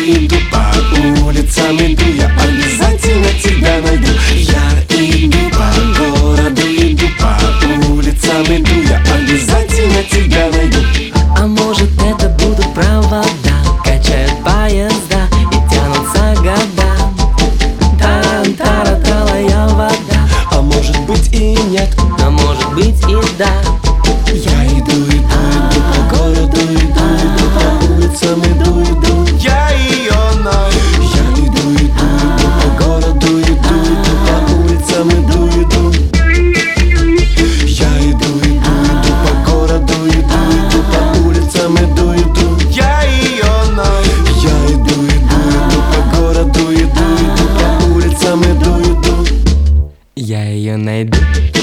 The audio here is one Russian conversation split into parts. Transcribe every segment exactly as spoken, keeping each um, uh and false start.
иду по улицам, иду, я обязательно тебя найду. Я иду по городу, иду по улицам, иду, я обязательно тебя найду. А может, это будут провода, качают поезда и тянутся года. Таран-тара-талая вода. А может быть и нет, а может быть и да. Я иду, иду, иду по городу, иду, иду по улицам, иду, иду. Я ее найду. Я иду, иду, иду по городу, иду, иду по улицам, иду, иду. Я иду, иду, иду по городу, иду, иду по улицам, иду, иду. Я ее найду. Я иду, иду, иду по городу, иду, иду по улицам, иду, иду. Я ее найду.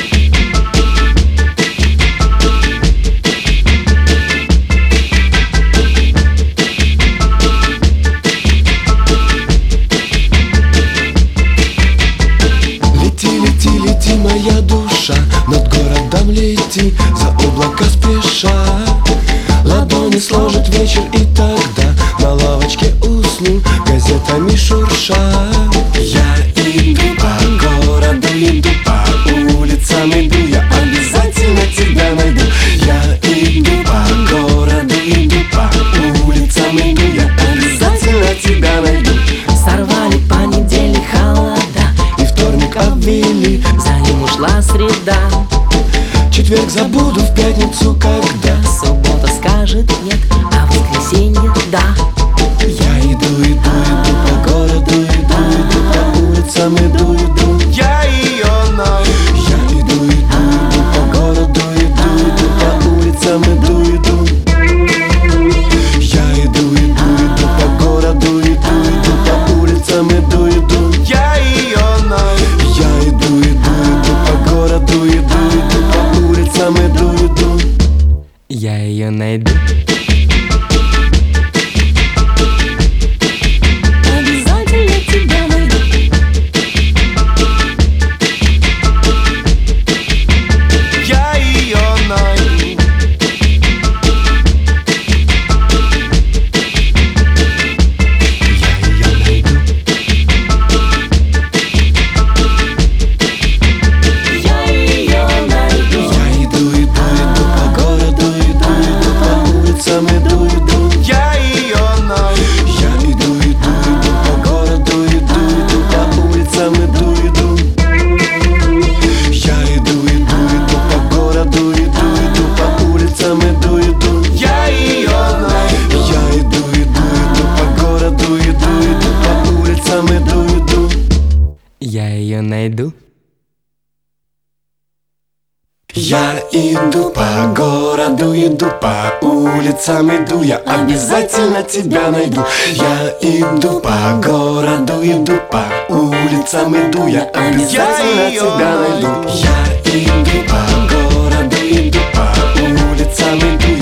Лети, моя душа, над городом лети, за облака спеша. Ладони сложит вечер, и тогда на лавочке усну, газетами шурша. Я иду по городу, иду по улицам, иду, я обязательно тебя найду. Я иду по городу, иду по улицам, иду, я обязательно тебя найду. Сорвали понедельник холода, и вторник обвели, за ним ушла среда. Четверг забуду в пятницу, когда суббота скажет нет, а воскресенье да. Я иду, иду, иду по городу, иду, иду по улицам, иду, иду. Я ее найду. Я иду, иду, иду по городу, иду, иду по улицам, иду, иду. Я иду, иду, иду по городу, иду, иду по улицам, иду, иду. Я ее найду. Я иду, иду, иду по городу, иду, иду по улицам, иду, иду. Я ее найду. Обязательно тебя найду. Я ее найду. Я ее найду. Я иду, иду, иду по городу, иду, иду по улицам, иду, иду. Я ее найду. Я иду, иду, иду по городу, иду, иду по улицам, иду, иду. Я иду, иду, иду по городу, иду, иду по улицам, иду, иду. Я ее найду. Я иду, иду, иду по городу, иду, иду по улицам, иду, иду. Я ее найду. Я иду по городу, иду по улицам, иду, я обязательно тебя найду. Я иду по городу, иду по улицам, иду, я обязательно тебя найду. Я иду по городу, иду по улицам, иду,